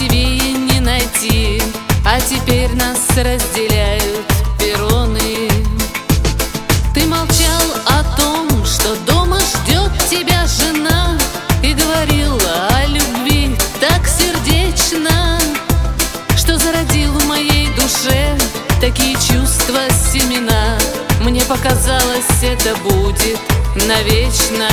красивее не найти, а теперь нас разделяют перроны. Ты молчал о том, что дома ждет тебя жена, и говорила о любви так сердечно, что зародил в моей душе такие чувства семена. Мне показалось, это будет навечно.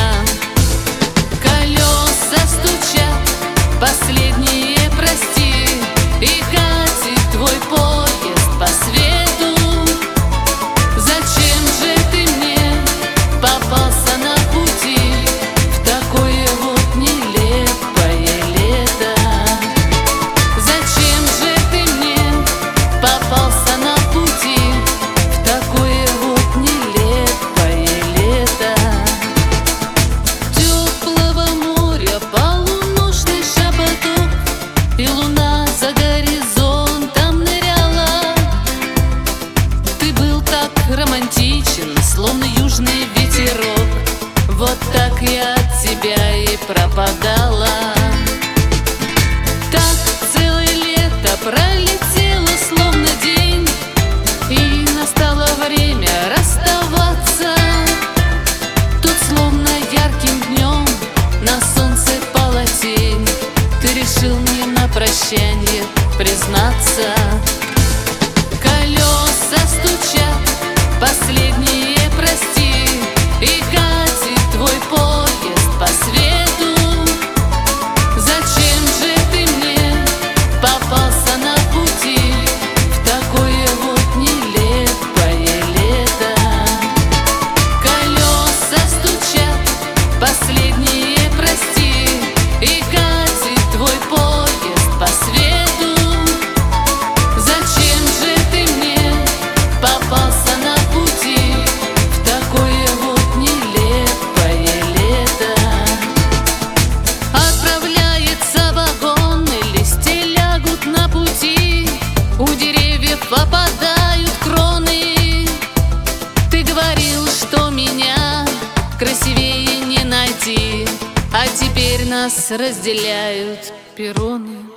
Колеса стучат, последние прости, и катит твой поезд по свету. Зачем же ты мне попался на пути в такое вот нелепое лето? Зачем же ты мне попался на пути в такое вот нелепое лето? Теплого моря полуношный шепоток, и луна за горизонтом ныряла. Ты был так романтичен, словно южный ветерок. Вот так я от тебя и пропадала. Так целое лето пролетело, словно день, и настало время расставаться. Тут словно ярким днем на солнце пала тень. Ты решил мне на прощанье признаться. Колеса стучат, последние прости, и катит твой поезд по свету. Зачем же ты мне попался на пути в такое вот нелепое лето? Колеса стучат, последние прости, и катит твой поезд по свету. Зачем же ты мне попался на пути в такое вот нелепое лето? Отправляется вагон, и листья лягут на пути, у деревьев попадают кроны. Ты говорил, что меня красивее не найти, а теперь нас разделяют перроны.